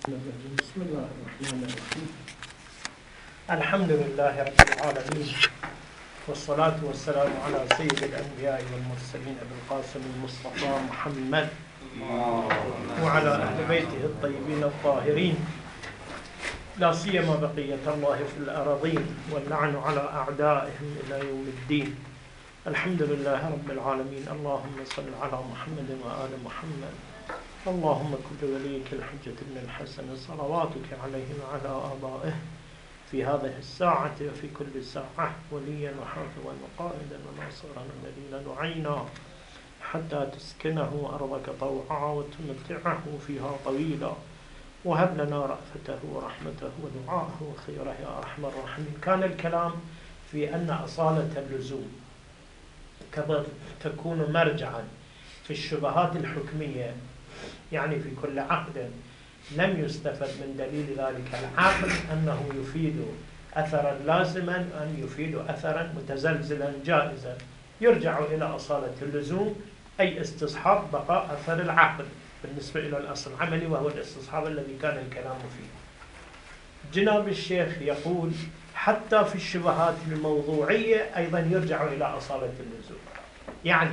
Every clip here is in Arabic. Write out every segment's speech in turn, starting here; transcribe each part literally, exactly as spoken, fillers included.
بسم الله الرحمن الرحيم. الحمد لله رب العالمين، والصلاة والسلام على سيد الأنبياء والمرسلين أبي القاسم المصطفى محمد وعلى أهل بيته الطيبين الطاهرين، لا سيما بقية الله في الأراضين، واللعن على أعدائهم إلى يوم الدين. الحمد لله رب العالمين. اللهم صل على محمد وآل محمد. اللهم كن وليك الحجة بن الحسن صلواتك عليه وعلى آبائه في هذه الساعة وفي كل ساعة وليا وحافظا وقائدا وناصرا ودليلا وعينا، حتى تسكنه أرضك طوعا وتمتعه فيها طويلا، وهب لنا رأفته ورحمته ودعاءه وخيره يا أرحم الراحمين. كان الكلام في أن أصالة اللزوم تكون مرجعا في الشبهات الحكمية، يعني في كل عقد لم يستفد من دليل ذلك العقد أنه يفيد أثرا لازما أن يفيد أثرا متزلزلا جائزا، يرجع إلى أصالة اللزوم، أي استصحاب بقاء أثر العقد بالنسبة إلى الأصل العملي، وهو الاستصحاب الذي كان الكلام فيه. جناب الشيخ يقول حتى في الشبهات الموضوعية أيضا يرجع إلى أصالة اللزوم. يعني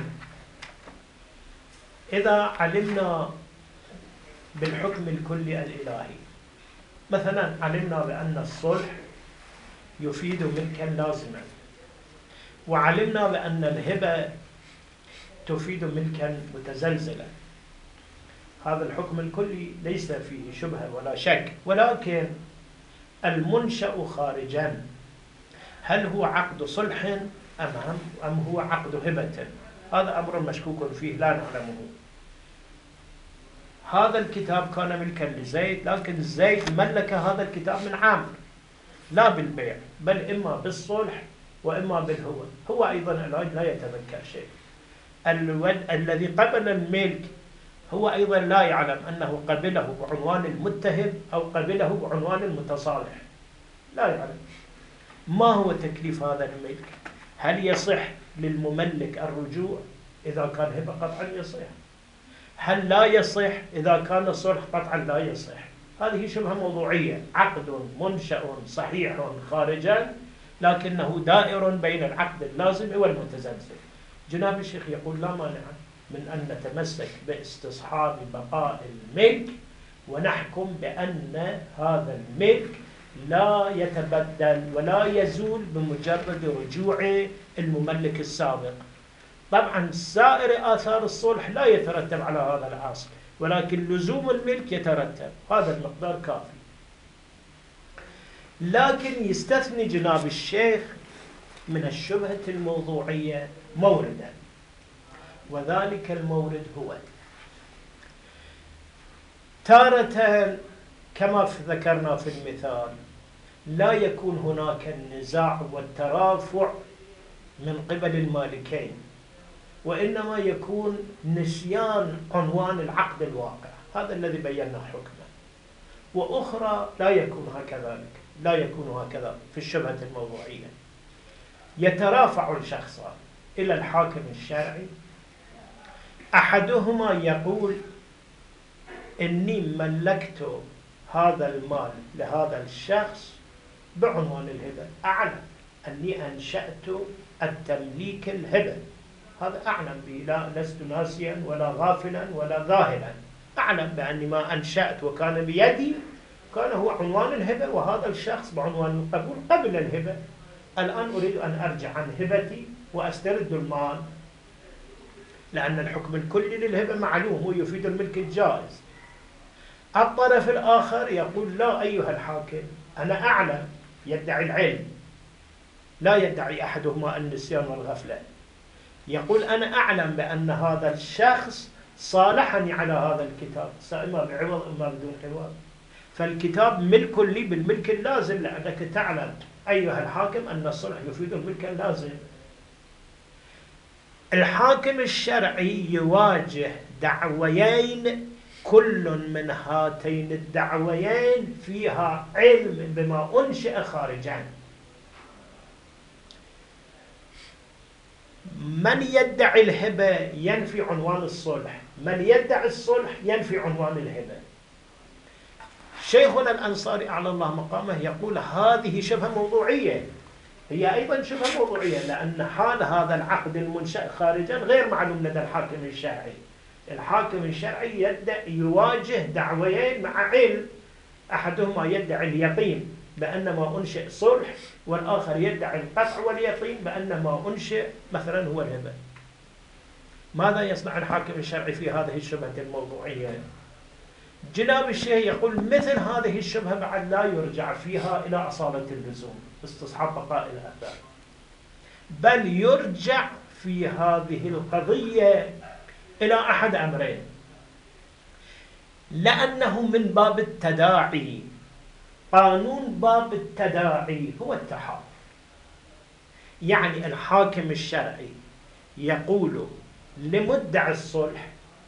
إذا علمنا بالحكم الكلي الإلهي، مثلا علمنا بأن الصلح يفيد ملكا لازما، وعلمنا بأن الهبة تفيد ملكا متزلزلا، هذا الحكم الكلي ليس فيه شبهة ولا شك، ولكن المنشأ خارجا هل هو عقد صلح أم أم هو عقد هبة؟ هذا أمر مشكوك فيه لا نعلمه. هذا الكتاب كان ملكا لزيد، لكن زيد ملك هذا الكتاب من عامر، لا بالبيع بل إما بالصلح وإما بالهوى. هو أيضا الآن لا يتملك شيء. الود الذي قبل الملك هو أيضا لا يعلم أنه قبله بعنوان المتهم أو قبله بعنوان المتصالح، لا يعلم. ما هو تكليف هذا الملك؟ هل يصح للمملك الرجوع إذا كان هبة؟ قطعا يصح. هل لا يصح إذا كان صلح؟ قطعا لا يصح. هذه شبهة موضوعية، عقد منشأ صحيح خارجا لكنه دائر بين العقد اللازم والمتزلزل. جناب الشيخ يقول لا مانع من أن نتمسك باستصحاب بقاء الملك ونحكم بأن هذا الملك لا يتبدل ولا يزول بمجرد رجوع المملك السابق. طبعا سائر آثار الصلح لا يترتب على هذا الأصل، ولكن لزوم الملك يترتب، هذا المقدار كافي. لكن يستثني جناب الشيخ من الشبهة الموضوعية موردا، وذلك المورد هو تارة كما ذكرنا في المثال لا يكون هناك النزاع والترافع من قبل المالكين، وإنما يكون نسيان عنوان العقد الواقع، هذا الذي بينا حكمه. وأخرى لا يكون هكذا، لا يكون هكذا في الشبهة الموضوعية. يترافع الشخصان إلى الحاكم الشرعي، أحدهما يقول إني ملكت هذا المال لهذا الشخص بعنوان الهبة، أعلم أني أنشأت التمليك الهبة، هذا أعلم به، لا لست ناسيا ولا غافلا ولا ذاهلا، أعلم بأني ما أنشأت وكان بيدي كان هو عنوان الهبة، وهذا الشخص بعنوان القبول قبل الهبة. الآن أريد أن أرجع عن هبتي وأسترد المال، لأن الحكم الكلي للهبة معلوم هو يفيد الملك الجائز. الطرف الآخر يقول لا أيها الحاكم، أنا أعلم، يدعي العلم، لا يدعي أحدهما النسيان والغفلة، يقول أنا أعلم بأن هذا الشخص صالحني على هذا الكتاب، إما بعوض إما بدون عوض، فالكتاب ملك لي بالملك اللازم، لأنك تعلم أيها الحاكم أن الصلح يفيد الملك اللازم. الحاكم الشرعي يواجه دعويين، كل من هاتين الدعويين فيها علم بما أنشئ خارجا. من يدعي الهبة ينفي عنوان الصلح، من يدعي الصلح ينفي عنوان الهبة. شيخنا الأنصاري أعلى الله مقامه يقول هذه شبهة موضوعية، هي أيضا شبهة موضوعية، لأن حال هذا العقد المنشأ خارجا غير معلوم لدى الحاكم الشرعي. الحاكم الشرعي يدعي يواجه دعويين مع علم، أحدهما يدعي اليقين بأن ما أنشئ صلح، والآخر يدعي القطع واليقين بأن ما أنشئ مثلا هو الهبة. ماذا يصنع الحاكم الشرعي في هذه الشبهة الموضوعية؟ جناب الشيخ يقول مثل هذه الشبهة بعد لا يرجع فيها إلى أصالة اللزوم استصحاب بقاء الآثار، بل يرجع في هذه القضية إلى أحد أمرين، لأنه من باب التداعي. قانون باب التداعي هو التحالف، يعني الحاكم الشرعي يقول لمدعي الصلح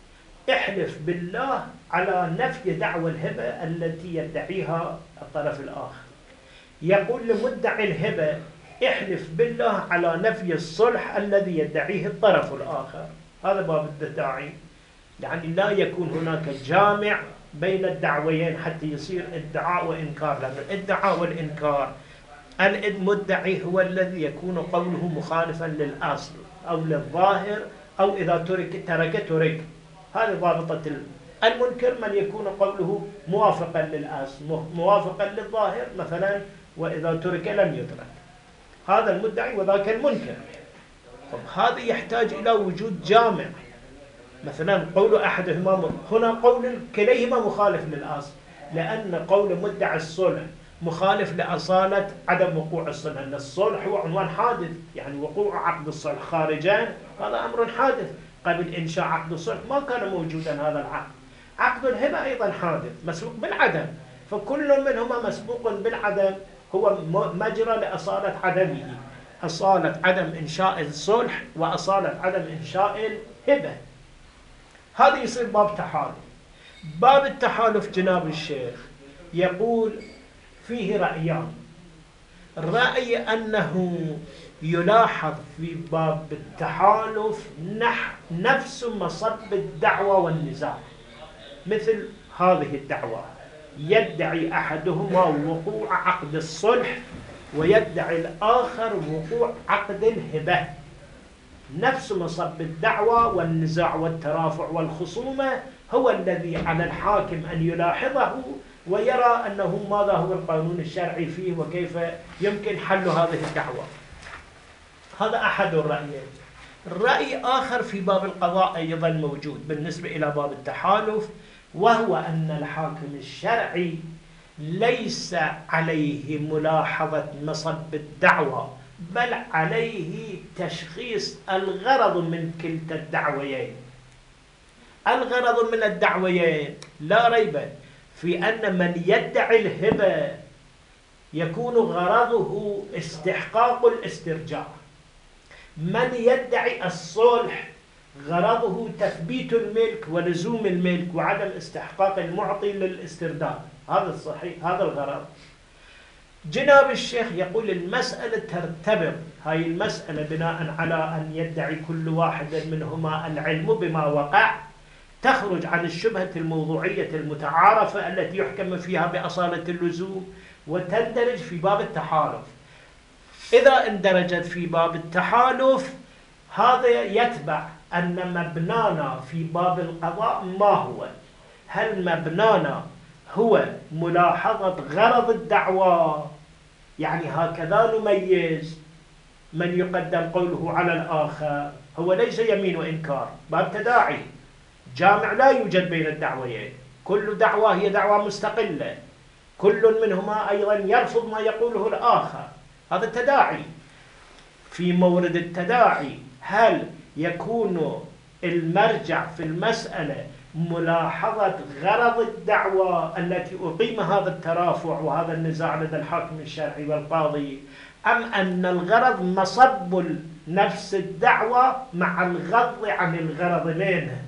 احلف بالله على نفي دعوى الهبة التي يدعيها الطرف الآخر، يقول لمدعي الهبة احلف بالله على نفي الصلح الذي يدعيه الطرف الآخر. هذا باب التداعي، يعني لا يكون هناك جامع بين الدعويين حتى يصير ادعاء وإنكار، لأن الادعاء والإنكار المدعي هو الذي يكون قوله مخالفا للأصل أو للظاهر، أو إذا ترك ترك ترك. هذه ضابطة المنكر، من يكون قوله موافقا للأصل موافقا للظاهر مثلا، وإذا ترك لم يترك. هذا المدعي وذاك المنكر. هذا يحتاج إلى وجود جامع، مثلا قول أحدهما هنا قول كليهما مخالف للأصل، لأن قول مدعي الصلح مخالف لأصالة عدم وقوع الصلح، أن الصلح هو عنوان حادث، يعني وقوع عقد الصلح خارجان هذا أمر حادث. قبل إنشاء عقد الصلح ما كان موجودا هذا العقد. عقد الهبة أيضا حادث مسبوق بالعدم، فكل منهما مسبوق بالعدم هو مجرى لأصالة عدمه، أصالة عدم إنشاء الصلح وأصالة عدم إنشاء الهبة. هذا يصير باب تحالف. باب التحالف جناب الشيخ يقول فيه رأيان. الرأي أنه يلاحظ في باب التحالف نفس مصب الدعوة والنزاع، مثل هذه الدعوة يدعي أحدهما وقوع عقد الصلح ويدعي الآخر وقوع عقد الهبة. نفس مصب الدعوة والنزاع والترافع والخصومة هو الذي على الحاكم أن يلاحظه ويرى أنه ماذا هو القانون الشرعي فيه وكيف يمكن حل هذه الدعوة. هذا أحد الرأيين. الرأي آخر في باب القضاء أيضا موجود بالنسبة إلى باب التحالف، وهو أن الحاكم الشرعي ليس عليه ملاحظة مصب الدعوة، بل عليه تشخيص الغرض من كلتا الدعويين. الغرض من الدعويين لا ريب في أن من يدعي الهبة يكون غرضه استحقاق الاسترجاع، من يدعي الصلح غرضه تثبيت الملك ولزوم الملك وعدم استحقاق المعطي للاسترداد. هذا الصحيح، هذا الغرض. جناب الشيخ يقول المسألة ترتبط، هاي المسألة بناء على أن يدعي كل واحد منهما العلم بما وقع، تخرج عن الشبهة الموضوعية المتعارفة التي يحكم فيها بأصالة اللزوم، وتندرج في باب التحالف. إذا اندرجت في باب التحالف هذا يتبع أن مبنانا في باب القضاء ما هو؟ هل مبنانا هو ملاحظة غرض الدعوة، يعني هكذا نميز من يقدم قوله على الآخر، هو ليس يمين وإنكار، باب تداعي جامع لا يوجد بين الدعويين، كل دعوة هي دعوة مستقلة، كل منهما أيضا يرفض ما يقوله الآخر، هذا التداعي. في مورد التداعي هل يكون المرجع في المسألة ملاحظة غرض الدعوة التي أقيم هذا الترافع وهذا النزاع لدى الحاكم الشرعي والقاضي، أم أن الغرض مصب نفس الدعوة مع الغض عن الغرض منه؟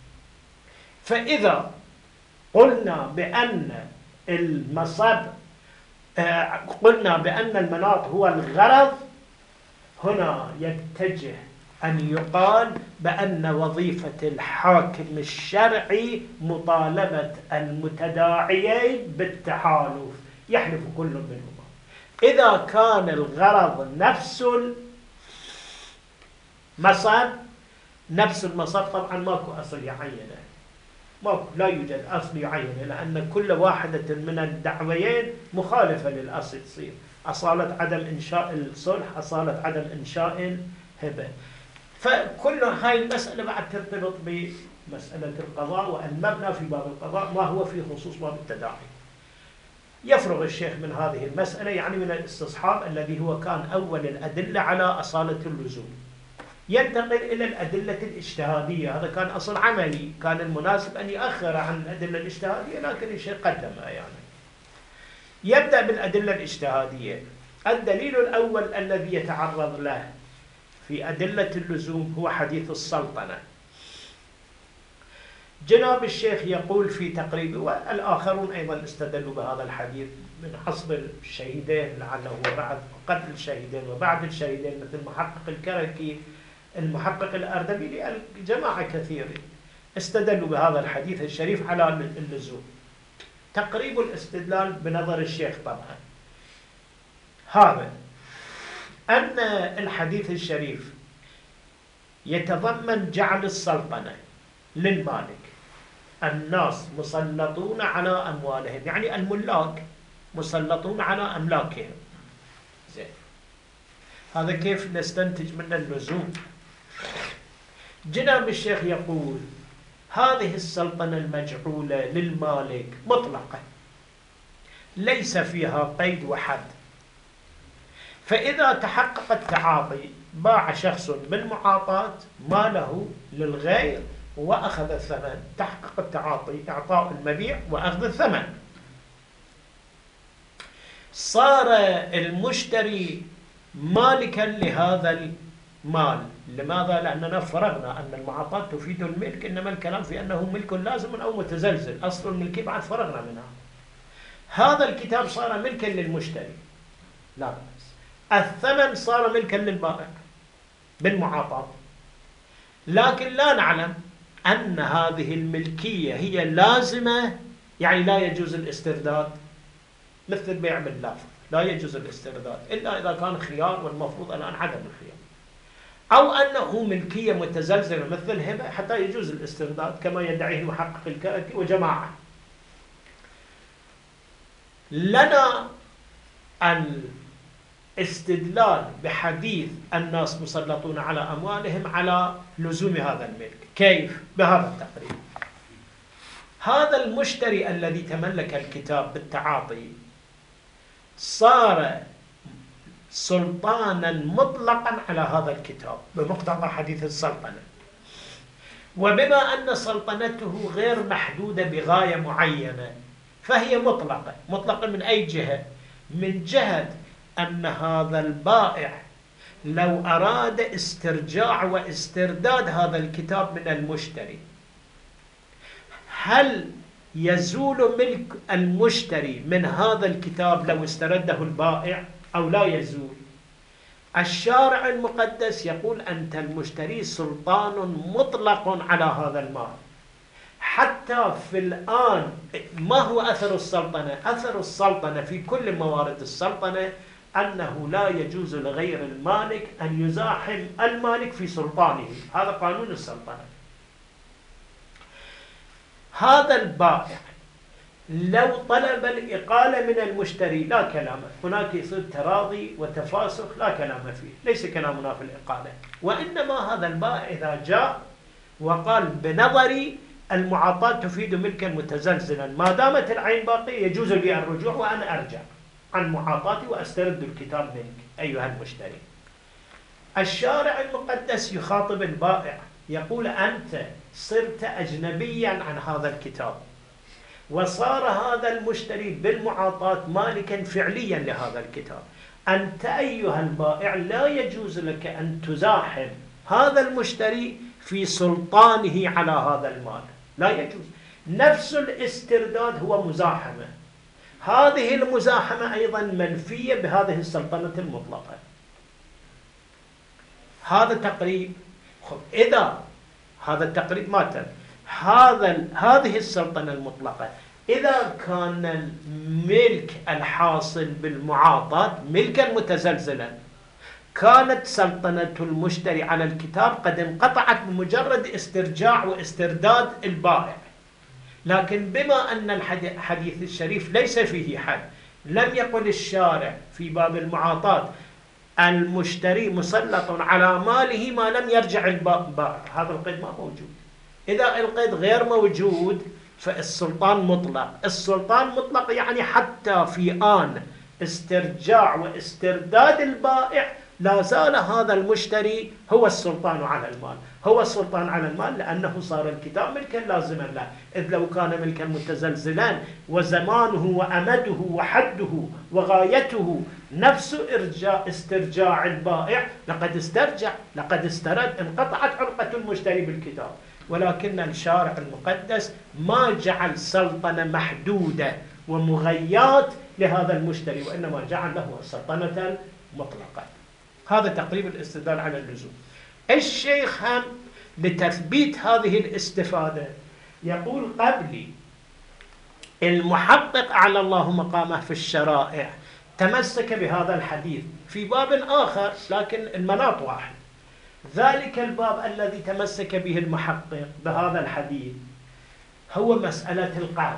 فإذا قلنا بأن المصب آه قلنا بأن المناط هو الغرض، هنا يتجه أن يقال بأن وظيفة الحاكم الشرعي مطالبة المتداعيين بالتحالف، يحلف كل منهما. إذا كان الغرض نفس المصب، نفس المصب طبعا ماكو أصل يعينه، ماكو، لا يوجد أصل يعينه، لأن كل واحدة من الدعويين مخالفة للأصل تصير أصالة عدم إنشاء الصلح، أصالة عدم إنشاء هبة. فكل هاي المسألة بعد ترتبط بمسألة القضاء، والمبنى في باب القضاء ما هو في خصوص باب التداعي. يفرغ الشيخ من هذه المسألة، يعني من الاستصحاب الذي هو كان أول الأدلة على أصالة اللزوم، ينتقل إلى الأدلة الاجتهادية. هذا كان أصل عملي، كان المناسب أن يؤخر عن الأدلة الاجتهادية، لكن الشيخ قدمها. يعني يبدأ بالأدلة الاجتهادية. الدليل الأول الذي يتعرض له في أدلة اللزوم هو حديث السلطنة. جناب الشيخ يقول في تقريبه، والآخرون أيضا استدلوا بهذا الحديث من حصب الشهيدين لعله بعد قتل الشهيدين وبعد الشهيدين، مثل محقق الكركي، المحقق الأردبيلي، جماعة كثيرة استدلوا بهذا الحديث الشريف على اللزوم. تقريب الاستدلال بنظر الشيخ طبعا هذا أن الحديث الشريف يتضمن جعل السلطنة للمالك، الناس مسلطون على أموالهم، يعني الملاك مسلطون على أملاكهم. زين، هذا كيف نستنتج من اللزوم؟ جناب الشيخ يقول هذه السلطنة المجعولة للمالك مطلقة، ليس فيها قيد وحد. فإذا تحقق التعاطي، باع شخص بالمعاطاة ماله للغير وأخذ الثمن، تحقق التعاطي، إعطاء المبيع وأخذ الثمن، صار المشتري مالكا لهذا المال. لماذا؟ لأننا فرغنا أن المعاطاة تفيد الملك، إنما الكلام في أنه ملك لازم أو متزلزل، أصل الملكي بعد فرغنا منها. هذا الكتاب صار ملكا للمشتري لا بأس، الثمن صار ملكا للبائع بالمعاطاة، لكن لا نعلم أن هذه الملكية هي لازمة، يعني لا يجوز الاسترداد، مثل البيع باللافظ لا يجوز الاسترداد إلا إذا كان خيار، والمفروض الآن عدم الخيار، أو أنه ملكية متزلزلة مثل الهبة حتى يجوز الاسترداد كما يدعيه محقق الكركي وجماعة. لنا الاستدلال بحديث الناس مسلطون على أموالهم على لزوم هذا الملك. كيف؟ بهذا التقريب. هذا المشتري الذي تملك الكتاب بالتعاطي صار سلطانا مطلقا على هذا الكتاب بمقتضى حديث السلطنة، وبما أن سلطنته غير محدودة بغاية معينة فهي مطلقة. مطلقة من أي جهة؟ من جهة أن هذا البائع لو أراد استرجاع واسترداد هذا الكتاب من المشتري، هل يزول ملك المشتري من هذا الكتاب لو استرده البائع أو لا يزول؟ الشارع المقدس يقول أنت المشتري سلطان مطلق على هذا المال. حتى في الآن ما هو أثر السلطنة؟ أثر السلطنة في كل موارد السلطنة أنه لا يجوز لغير المالك أن يزاحم المالك في سلطانه، هذا قانون السلطنة. هذا البائع لو طلب الإقالة من المشتري لا كلام، هناك يصير تراضي وتفاسخ لا كلام فيه، ليس كلامنا في الإقالة. وإنما هذا البائع إذا جاء وقال بنظري المعاطاة تفيد ملكا متزلزلا، ما دامت العين باقية يجوز لي الرجوع وأنا أرجع عن معاطاتي وأسترد الكتاب منك أيها المشتري. الشارع المقدس يخاطب البائع يقول أنت صرت أجنبيا عن هذا الكتاب، وصار هذا المشتري بالمعاطاة مالكا فعليا لهذا الكتاب. أنت أيها البائع لا يجوز لك أن تزاحم هذا المشتري في سلطانه على هذا المال، لا يجوز. نفس الاسترداد هو مزاحمة، هذه المزاحمة أيضا منفية بهذه السلطنة المطلقة. هذا تقريب خب إذا هذا التقريب ما تم، هذا هذه السلطنة المطلقة إذا كان الملك الحاصل بالمعاطاة ملكا متزلزلا، كانت سلطنة المشتري على الكتاب قد انقطعت بمجرد استرجاع واسترداد البائع. لكن بما أن الحديث الشريف ليس فيه حد، لم يقل الشارع في باب المعاطاة المشتري مسلط على ماله ما لم يرجع البائع، هذا القيد ما موجود. إذا القيد غير موجود فالسلطان مطلق. السلطان مطلق يعني حتى في آن استرجاع واسترداد البائع لا زال هذا المشتري هو السلطان على المال، هو السلطان على المال لأنه صار الكتاب ملكا لازما له. إذ لو كان ملكا متزلزلا وزمانه وأمده وحده وغايته نفس إرجاع استرجاع البائع لقد استرجع، لقد استرد، انقطعت علقة المشتري بالكتاب. ولكن الشارع المقدس ما جعل سلطنة محدودة ومغيات لهذا المشتري، وإنما جعل له سلطنة مطلقة. هذا تقريب الاستدلال على اللزوم. الشيخ هم لتثبيت هذه الاستفادة يقول قبلي المحقق أعلى الله مقامه في الشرائع تمسك بهذا الحديث في باب آخر لكن المناط واحد. ذلك الباب الذي تمسك به المحقق بهذا الحديث هو مسألة القرض.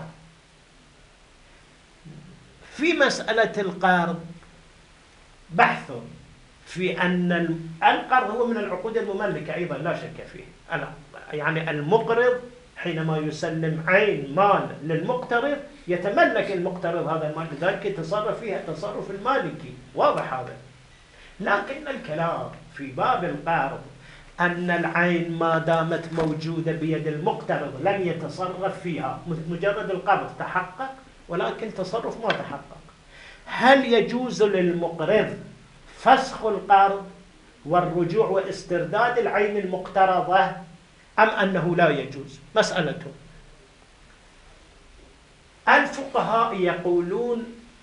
في مسألة القرض بحث في أن القرض هو من العقود المملكة أيضا لا شك فيه. يعني المقرض حينما يسلم عين مال للمقترض يتملك المقترض هذا المال، لذلك يتصرف فيها التصرف المالكي، واضح هذا. لكن الكلام في باب القرض أن العين ما دامت موجودة بيد المقترض لم يتصرف فيها، مجرد القرض تحقق ولكن تصرف ما تحقق. هل يجوز للمقرض فسخ القرض والرجوع واسترداد العين المقترضة أم أنه لا يجوز؟ مسألته. الفقهاء يقولون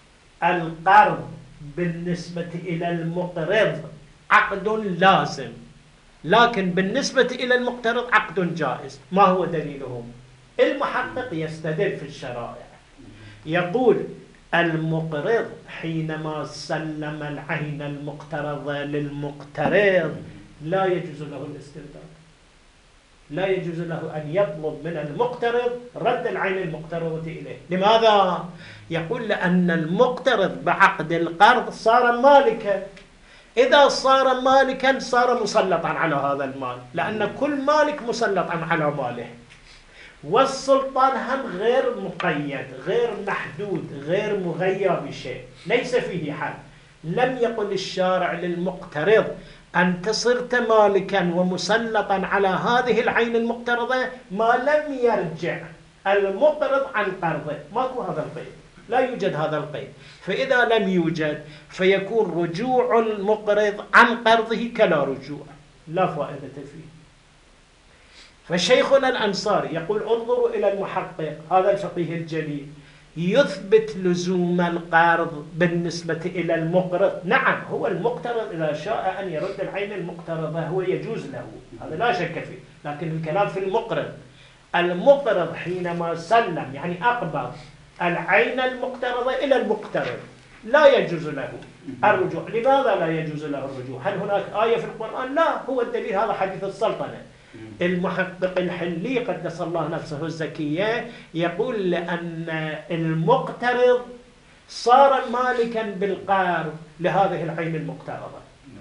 القرض بالنسبة إلى المقرض عقد لازم، لكن بالنسبة إلى المقترض عقد جائز. ما هو دليلهم؟ المحقق يستدل في الشرائع يقول المقرض حينما سلم العين المقترضة للمقترض لا يجوز له الاسترداد، لا يجوز له أن يطلب من المقترض رد العين المقترضة إليه. لماذا؟ يقول لأن المقترض بعقد القرض صار مالكا، إذا صار مالكا صار مسلطا على هذا المال، لأن كل مالك مسلطا على ماله. والسلطان هم غير مقيد، غير محدود، غير مغير بشيء، ليس فيه حد. لم يقل الشارع للمقترض أنت صرت مالكا ومسلطا على هذه العين المقترضة ما لم يرجع المقرض عن قرضه. ماكو هذا القيد، لا يوجد هذا القيد. فإذا لم يوجد فيكون رجوع المقرض عن قرضه كلا رجوع، لا فائدة فيه. فشيخنا الأنصاري يقول انظروا إلى المحقق هذا الفقيه الجليل يثبت لزوم القرض بالنسبة إلى المقرض. نعم هو المقترض إذا شاء أن يرد العين المقترضة هو يجوز له، هذا لا شك فيه. لكن الكلام في المقرض، المقرض حينما سلم يعني أقبض العين المقترضة إلى المقترض لا يجوز له الرجوع. لماذا لا يجوز له الرجوع؟ هل هناك آية في القرآن؟ لا، هو الدليل هذا حديث السلطنة. المحقق الحلي قدس الله نفسه الزكية يقول لأن المقترض صار مالكا بالقرض لهذه العين المقترضة،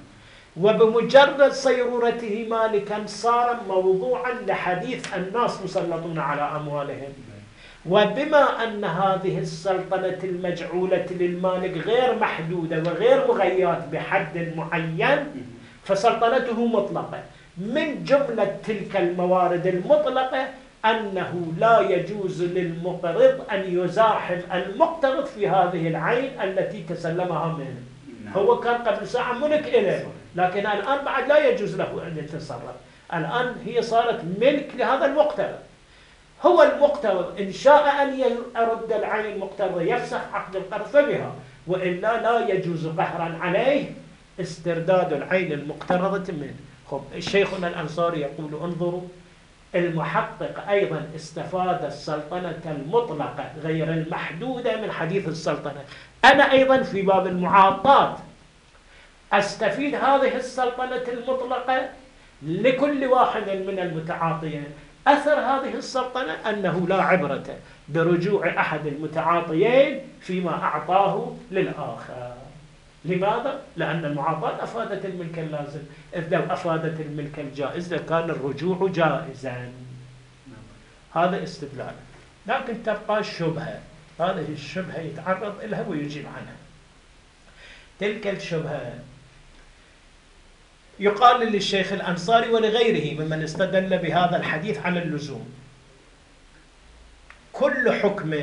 وبمجرد صيرورته مالكا صار موضوعا لحديث الناس مسلطون على أموالهم. وبما أن هذه السلطنة المجعولة للمالك غير محدودة وغير مغيات بحد معين فسلطنته مطلقة. من جملة تلك الموارد المطلقة أنه لا يجوز للمقرض أن يزاحم المقترض في هذه العين التي تسلمها منه. هو كان قبل ساعة ملك إليه، لكن الآن بعد لا يجوز له أن يتصرف. الآن هي صارت ملك لهذا المقترض. هو المقترض إن شاء أن يرد العين المقترضة يفسخ عقد القرض فبها، وإلا لا يجوز قهرا عليه استرداد العين المقترضة منه. خب شيخنا الأنصاري يقول انظروا، المحقق أيضا استفاد السلطنة المطلقة غير المحدودة من حديث السلطنة. أنا أيضا في باب المعاطات أستفيد هذه السلطنة المطلقة لكل واحد من المتعاطيين. أثر هذه السلطنة أنه لا عبرة برجوع أحد المتعاطيين فيما أعطاه للآخر. لماذا؟ لأن المعاطاة أفادت الملك اللازم، إذ لو أفادت الملك الجائز لكان الرجوع جائزا. هذا استدلال. لكن تبقى الشبهة، هذه الشبهة يتعرض لها ويجيب عنها. تلك الشبهة يقال للشيخ الأنصاري ولغيره ممن استدل بهذا الحديث على اللزوم: كل حكم،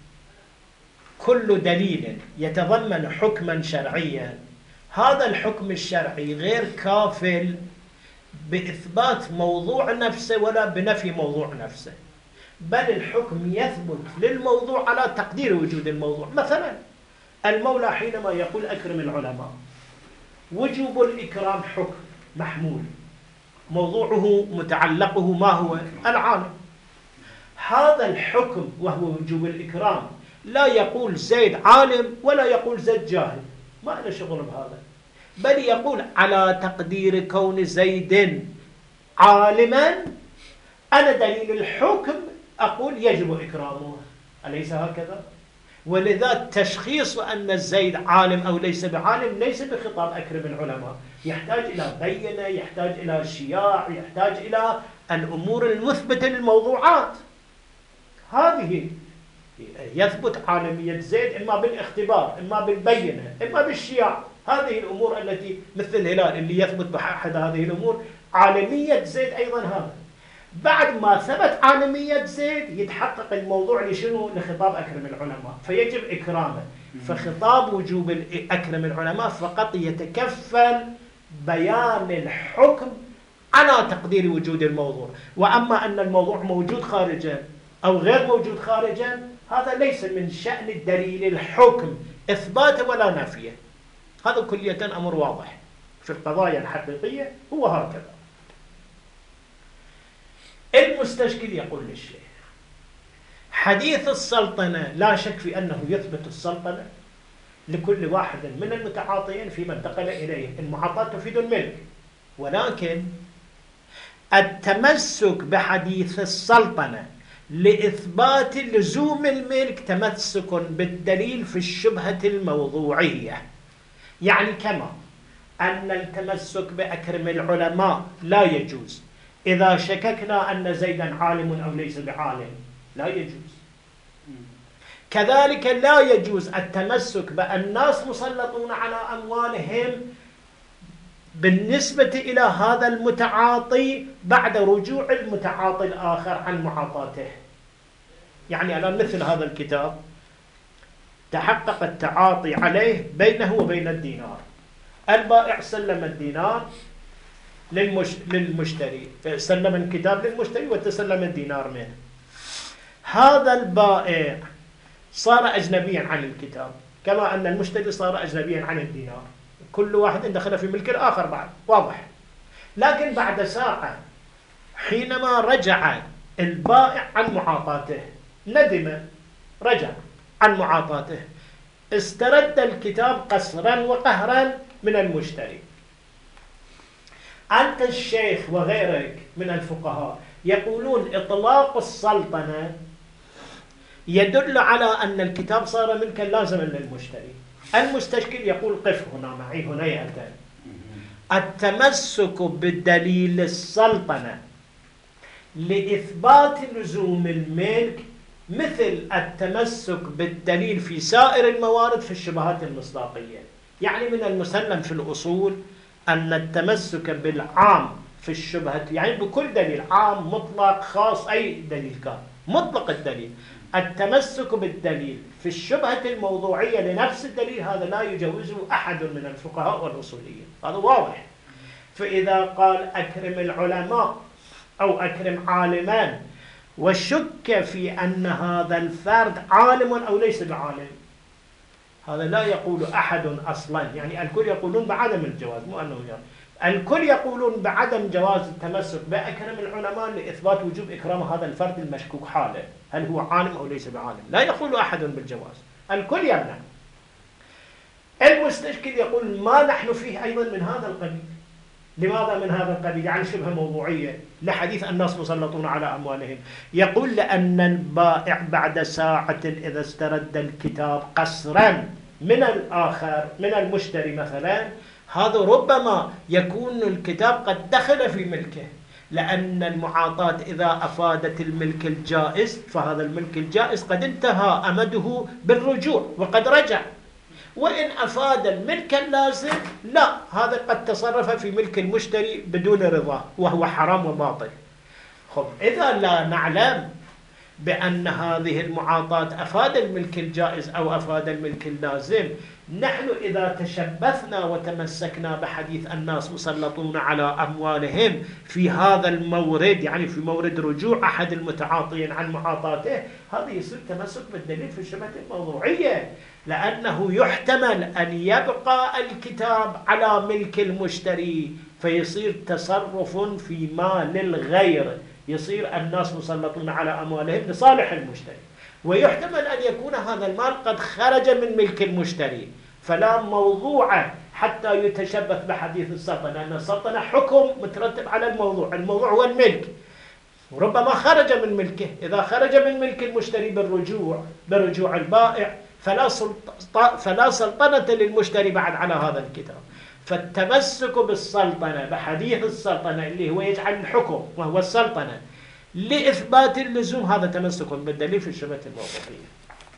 كل دليل يتضمن حكما شرعيا، هذا الحكم الشرعي غير كافل بإثبات موضوع نفسه ولا بنفي موضوع نفسه، بل الحكم يثبت للموضوع على تقدير وجود الموضوع. مثلا المولى حينما يقول أكرم العلماء، وجوب الإكرام حكم محمول، موضوعه متعلقه ما هو؟ العالم. هذا الحكم وهو وجوب الإكرام لا يقول زيد عالم ولا يقول زيد جاهل، ما له شغل بهذا، بل يقول على تقدير كون زيد عالما أنا دليل الحكم أقول يجب إكرامه، أليس هكذا؟ ولذا تشخيص أن زيد عالم أو ليس بعالم ليس بخطاب أكرم العلماء، يحتاج إلى بينة، يحتاج إلى شياع، يحتاج إلى الأمور المثبتة للموضوعات. هذه يثبت عالمية زيد إما بالاختبار، إما بالبينة، إما بالشياع. هذه الأمور التي مثل الهلال اللي يثبت بأحد هذه الأمور عالمية زيد أيضا. هذا بعد ما ثبت عالمية زيد يتحقق الموضوع لشنو؟ لخطاب أكرم العلماء، فيجب إكرامه. فخطاب وجوب أكرم العلماء فقط يتكفل بيان الحكم على تقدير وجود الموضوع، وأما أن الموضوع موجود خارجا أو غير موجود خارجا هذا ليس من شأن الدليل الحكم إثباته ولا نافيه. هذا كلية أمر واضح في القضايا الحقيقية، هو هكذا. المستشكل يقول للشيخ حديث السلطنة لا شك في أنه يثبت السلطنة لكل واحد من المتعاطيين فيما انتقل إليه. المعاطاة تفيد الملك، ولكن التمسك بحديث السلطنة لإثبات لزوم الملك تمسك بالدليل في الشبهة الموضوعية. يعني كما أن التمسك بأكرم العلماء لا يجوز إذا شككنا أن زيدا عالم أو ليس بعالم، لا يجوز. كذلك لا يجوز التمسك بأن الناس مسلطون على أموالهم بالنسبة إلى هذا المتعاطي بعد رجوع المتعاطي الآخر عن معاطاته. يعني الآن مثل هذا الكتاب تحقق التعاطي عليه بينه وبين الدينار، البائع سلم الدينار للمش... للمشتري، سلم الكتاب للمشتري وتسلم الدينار منه. هذا البائع صار أجنبيا عن الكتاب كما أن المشتري صار أجنبيا عن الدينار، كل واحد دخل في ملك الآخر بعد، واضح. لكن بعد ساعة حينما رجع البائع عن معاطاته، ندم، رجع عن معاطاته، استرد الكتاب قسرا وقهرا من المشتري. أنت الشيخ وغيرك من الفقهاء يقولون إطلاق السلطنة يدل على أن الكتاب صار ملكا لازما للمشتري. المستشكل يقول قف هنا معي هنيئة، التمسك بالدليل السلطنة لإثبات لزوم الملك مثل التمسك بالدليل في سائر الموارد في الشبهات المصداقية. يعني من المسلم في الأصول أن التمسك بالعام في الشبهة، يعني بكل دليل عام مطلق خاص أي دليل كان مطلق الدليل، التمسك بالدليل في الشبهة الموضوعية لنفس الدليل هذا لا يجوزه أحد من الفقهاء والأصوليين، هذا واضح. فإذا قال أكرم العلماء أو أكرم عالمان وشك في أن هذا الفرد عالم أو ليس بعالم، هذا لا يقول أحد أصلا، يعني الكل يقولون بعدم الجواز، مو أنه يعني الكل يقولون بعدم جواز التمسك بأكرم العلماء لإثبات وجوب إكرام هذا الفرد المشكوك حاله، هل هو عالم أو ليس بعالم؟ لا يقول أحد بالجواز، الكل يمنع. المستشكل يقول ما نحن فيه أيضا من هذا القبيل. لماذا من هذا القبيل؟ يعني شبه موضوعية لحديث الناس مسلطون على أموالهم. يقول لأن البائع بعد ساعة إذا استرد الكتاب قسرا من الآخر من المشتري مثلا، هذا ربما يكون الكتاب قد دخل في ملكه، لأن المعاطاة إذا أفادت الملك الجائز فهذا الملك الجائز قد انتهى أمده بالرجوع وقد رجع، وإن أفاد الملك اللازم لا، هذا قد تصرف في ملك المشتري بدون رضاه وهو حرام وباطل. خب إذا لا نعلم بأن هذه المعاطاة أفاد الملك الجائز أو أفاد الملك اللازم، نحن إذا تشبثنا وتمسكنا بحديث الناس مسلطون على أموالهم في هذا المورد، يعني في مورد رجوع أحد المتعاطين عن معاطاته، هذا يصير تمسك بالدليل في الشبهة الموضوعية، لأنه يحتمل أن يبقى الكتاب على ملك المشتري فيصير تصرف في مال الغير، يصير الناس مسلطون على أموالهم لصالح المشتري، ويحتمل أن يكون هذا المال قد خرج من ملك المشتري، فلا موضوع حتى يتشبث بحديث السلطنة، لأن السلطنة حكم مترتب على الموضوع، الموضوع هو الملك، وربما خرج من ملكه. إذا خرج من ملك المشتري بالرجوع برجوع البائع فلا سلطنة, فلا سلطنة للمشتري بعد على هذا الكتاب. فالتمسك بالسلطنة بحديث السلطنة اللي هو يجعل الحكم وهو السلطنة لإثبات اللزوم، هذا تمسك بالدليل في الشبهة الموضوعية.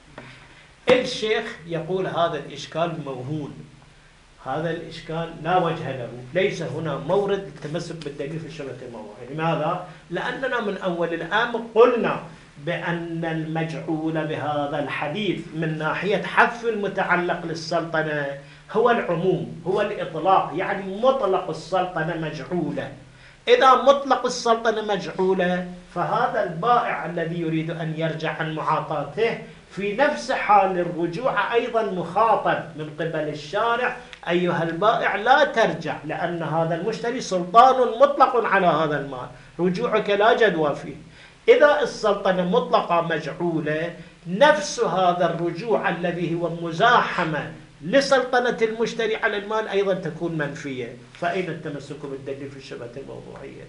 الشيخ يقول هذا الإشكال موهون، هذا الإشكال لا وجه له، ليس هنا مورد التمسك بالدليل في الشبهة الموضوعية. لماذا؟ لأننا من أول الأمر قلنا بأن المجعول بهذا الحديث من ناحية حذف المتعلق للسلطنة هو العموم، هو الإطلاق، يعني مطلق السلطنة مجعولة. إذا مطلق السلطنة مجعولة فهذا البائع الذي يريد أن يرجع عن معاطاته في نفس حال الرجوع أيضا مخاطب من قبل الشارع: أيها البائع لا ترجع، لأن هذا المشتري سلطان مطلق على هذا المال، رجوعك لا جدوى فيه. إذا السلطنة مطلقة مجعولة، نفس هذا الرجوع الذي هو مزاحمة لسلطنة المشتري على المال أيضا تكون منفية. فأين التمسك بالدليل في الشبهة الموضوعية؟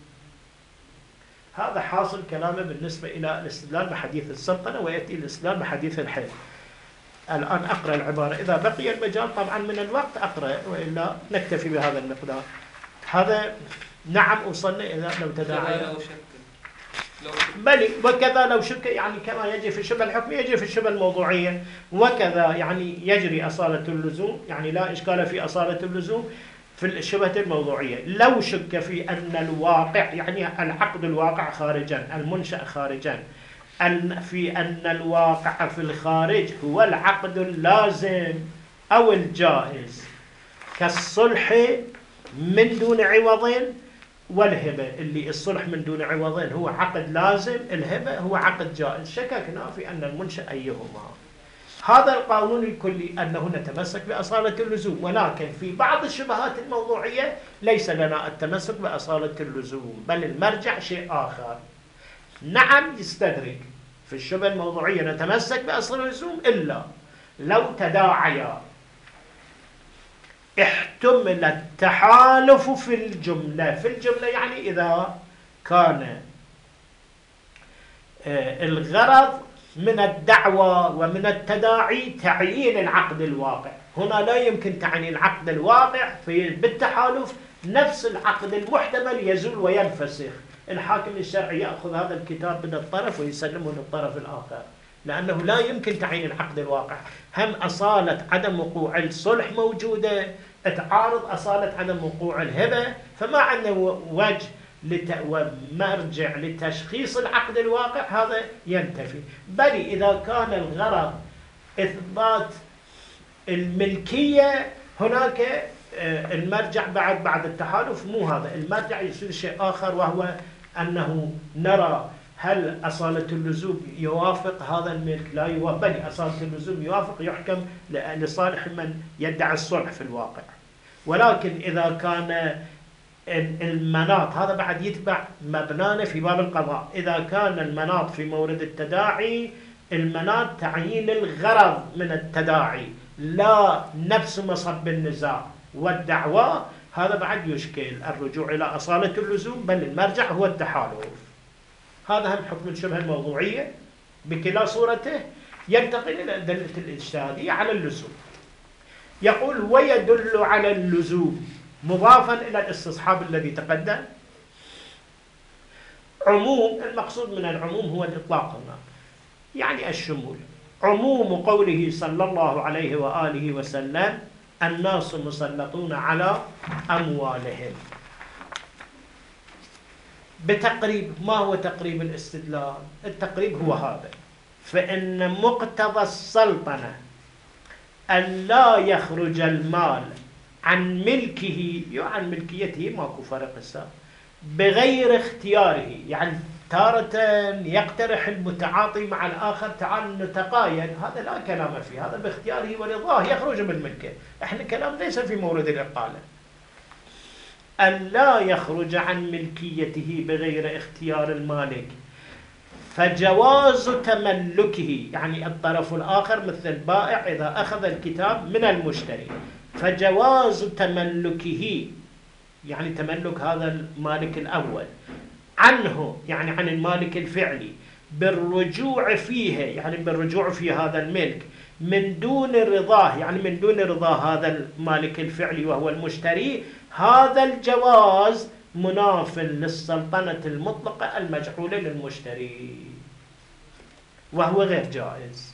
هذا حاصل كلامه بالنسبة إلى الاستدلال بحديث السلطنة، ويأتي الاستدلال بحديث الحيل. الآن أقرأ العبارة، إذا بقي المجال طبعا من الوقت أقرأ، وإلا نكتفي بهذا المقدار. هذا نعم وصلنا إذا لو تداعى بل وكذا لو شك، يعني كما يجري في الشبهة الحكمية يجري في الشبهة الموضوعية، وكذا يعني يجري أصالة اللزوم، يعني لا إشكال في أصالة اللزوم في الشبهة الموضوعية. لو شك في أن الواقع، يعني العقد الواقع خارجا، المنشأ خارجا، أن في أن الواقع في الخارج هو العقد اللازم أو الجائز، كالصلح من دون عوض والهبة، اللي الصلح من دون عوضين هو عقد لازم، الهبة هو عقد جائز، شككنا في أن المنشأ أيهما. هذا القانون الكلي أنه نتمسك بأصالة اللزوم، ولكن في بعض الشبهات الموضوعية ليس لنا التمسك بأصالة اللزوم، بل المرجع شيء آخر. نعم يستدرك في الشبهة الموضوعية نتمسك بأصالة اللزوم إلا لو تداعيا احتمل التحالف في الجملة. في الجملة يعني إذا كان الغرض من الدعوة ومن التداعي تعيين العقد الواقع، هنا لا يمكن تعيين العقد الواقع، في بالتحالف نفس العقد المحتمل يزول وينفسخ. الحاكم الشرعي يأخذ هذا الكتاب من الطرف ويسلمه للطرف الآخر، لأنه لا يمكن تعيين العقد الواقع. هم أصالة عدم وقوع الصلح موجودة، تعارض أصالة عدم وقوع الهبة، فما عندنا وجه لت... ومرجع لتشخيص العقد الواقع، هذا ينتفي. بل إذا كان الغرض إثبات الملكية، هناك المرجع بعد بعد التحالف مو هذا، المرجع يصير شيء آخر، وهو أنه نرى هل أصالة اللزوم يوافق هذا الملك، لا يوافق، بل أصالة اللزوم يوافق، يحكم لصالح من يدعي الصلح في الواقع. ولكن إذا كان المناط، هذا بعد يتبع مبنانا في باب القضاء، إذا كان المناط في مورد التداعي، المناط تعيين الغرض من التداعي لا نفس مصب النزاع والدعوى، هذا بعد يشكل الرجوع إلى أصالة اللزوم، بل المرجع هو التحالف. هذا هم حكم الشبهة الموضوعية بكلا صورته، ينتقل إلى الأدلة الاجتهادية على اللزوم. يقول ويدل على اللزوم مضافا إلى الاستصحاب الذي تقدم. عموم، المقصود من العموم هو الإطلاق هنا، يعني الشمول. عموم قوله صلى الله عليه وآله وسلم الناس مسلطون على أموالهم. بتقريب، ما هو تقريب الاستدلال؟ التقريب هو هذا: فإن مقتضى السلطنة أن لا يخرج المال عن ملكه، عن ملكيته ماكو فرق السابق، بغير اختياره، يعني تارة يقترح المتعاطي مع الآخر تعال نتقايد، هذا لا كلام فيه، هذا باختياره ورضاه يخرج من ملكه. احنا كلام ليس في مورد الإقالة. أن لا يخرج عن ملكيته بغير اختيار المالك، فجواز تملكه، يعني الطرف الآخر مثل البائع إذا أخذ الكتاب من المشتري، فجواز تملكه، يعني تملك هذا المالك الأول عنه، يعني عن المالك الفعلي، بالرجوع فيه، يعني بالرجوع في هذا الملك من دون رضاه، يعني من دون رضا هذا المالك الفعلي وهو المشتري، هذا الجواز مناف للسلطنة المطلقة المجعولة للمشتري، وهو غير جائز.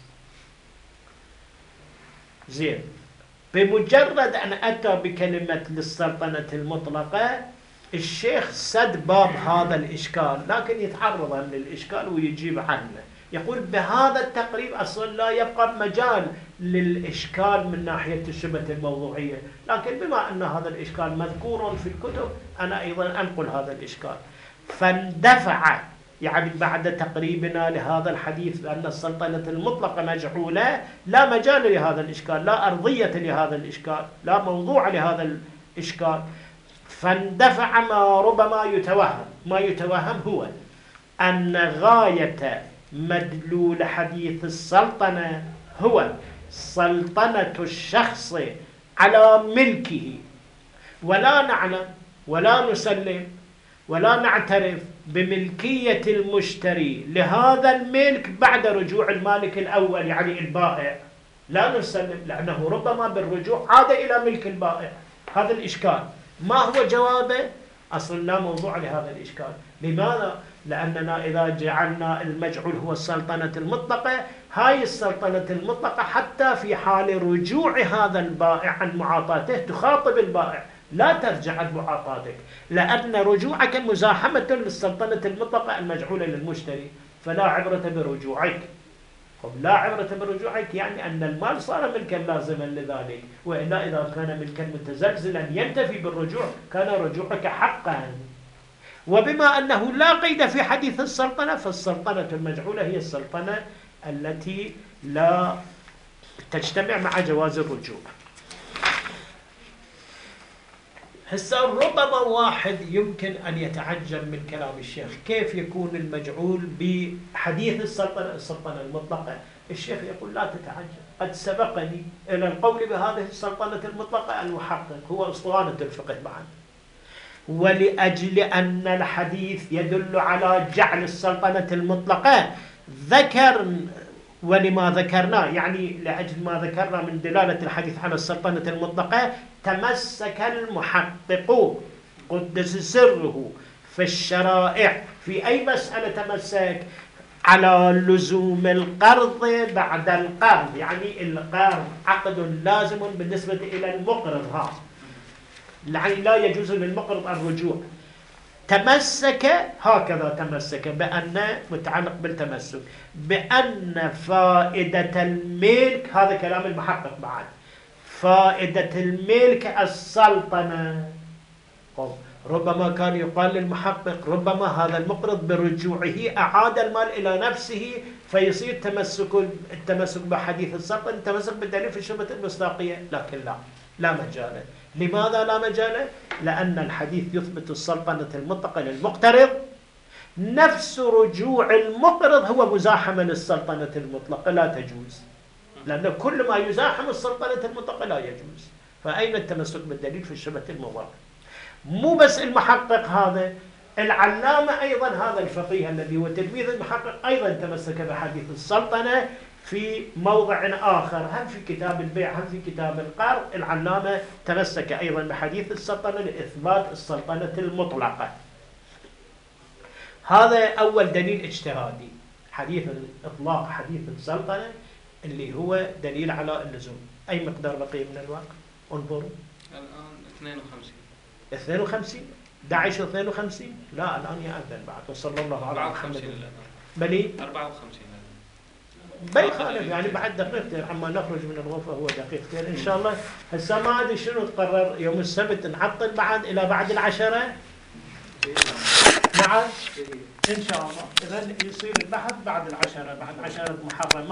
زين، بمجرد أن أتى بكلمة للسلطنة المطلقة، الشيخ سد باب هذا الإشكال، لكن يتعرض للإشكال ويجيب عنه. يقول بهذا التقريب أصلا لا يبقى مجال للإشكال من ناحية الشبهة الموضوعية، لكن بما أن هذا الإشكال مذكور في الكتب أنا أيضا أنقل هذا الإشكال. فاندفع، يعني بعد تقريبنا لهذا الحديث بأن السلطنة المطلقة مجعولة، لا مجال لهذا الإشكال، لا أرضية لهذا الإشكال، لا موضوع لهذا الإشكال. فاندفع ما ربما يتوهم. ما يتوهم هو أن غاية مدلول حديث السلطنة هو سلطنة الشخص على ملكه، ولا نعلم ولا نسلم ولا نعترف بملكية المشتري لهذا الملك بعد رجوع المالك الأول، يعني البائع، لا نسلم، لأنه ربما بالرجوع عاد إلى ملك البائع. هذا الإشكال ما هو جوابه؟ أصلا لا موضوع لهذا الإشكال. لماذا؟ لأننا إذا جعلنا المجعول هو السلطنة المطلقة، هاي السلطنة المطلقة حتى في حال رجوع هذا البائع عن معاطاته تخاطب البائع، لا ترجع عن معاطاتك، لأن رجوعك مزاحمة للسلطنة المطلقة المجعولة للمشتري، فلا عبرة برجوعك. لا عبرة برجوعك يعني أن المال صار ملكا لازما لذلك، وإلا إذا كان ملكا متزلزلا ينتفي بالرجوع كان رجوعك حقا. وبما أنه لا قيد في حديث السلطنة، فالسلطنة المجعولة هي السلطنة التي لا تجتمع مع جواز الرجوع. هسه ربما واحد يمكن أن يتعجب من كلام الشيخ، كيف يكون المجعول بحديث السلطنة السلطنة المطلقة؟ الشيخ يقول لا تتعجب، قد سبقني إلى القول بهذه السلطنة المطلقة المحقق، هو أسطوانة الفقه معا. ولأجل أن الحديث يدل على جعل السلطنة المطلقة ذكر، ولما ذكرنا يعني لأجل ما ذكرنا من دلالة الحديث على السلطنة المطلقة، تمسك المحقق قدس سره في الشرائع في أي مسألة تمسك؟ على لزوم القرض بعد القرض، يعني القرض عقد لازم بالنسبة إلى المقرض، ها يعني لا يجوز للمقرض الرجوع. تمسك هكذا، تمسك بأن متعلق بالتمسك بأن فائدة الملك، هذا كلام المحقق بعد، فائدة الملك السلطنة. ربما كان يقال للمحقق ربما هذا المقرض برجوعه أعاد المال إلى نفسه فيصير تمسك التمسك بحديث السلطنة تمسك بالدليل في شبهة المصداقية، لكن لا لا مجال. لماذا لا مجال؟ لأن الحديث يثبت السلطنة المطلقة للمقترض، نفس رجوع المقرض هو مزاحمة للسلطنة المطلقة، لا تجوز، لأن كل ما يزاحم السلطنة المطلقة لا يجوز. فأين التمسك بالدليل في الشبهة المضارة؟ مو بس المحقق هذا، العلامة أيضا هذا الفقيه الذي هو تلميذ المحقق أيضا تمسك بحديث السلطنة في موضع آخر، هم في كتاب البيع هم في كتاب القرض. العلامة تمسك أيضا بحديث السلطنة لإثبات السلطنة المطلقة. هذا أول دليل اجتهادي، حديث الإطلاق حديث السلطنة اللي هو دليل على اللزوم. أي مقدار بقي من الوقت؟ انظروا الآن اثنين وخمسين اثنين وخمسين أحد عشر اثنين وخمسين. لا الآن يأذن بعد. وصلى الله على محمد. بلي أربعة وخمسين بل خالف يعني بعد دقيقتين عما نخرج من الغرفة، هو دقيقتين إن شاء الله. هسه ما أدري شنو تقرر يوم السبت، نعطل بعد إلى بعد العشرة. نعم إن شاء الله. إذن يصير البحث بعد العشرة، بعد عشرة محرم.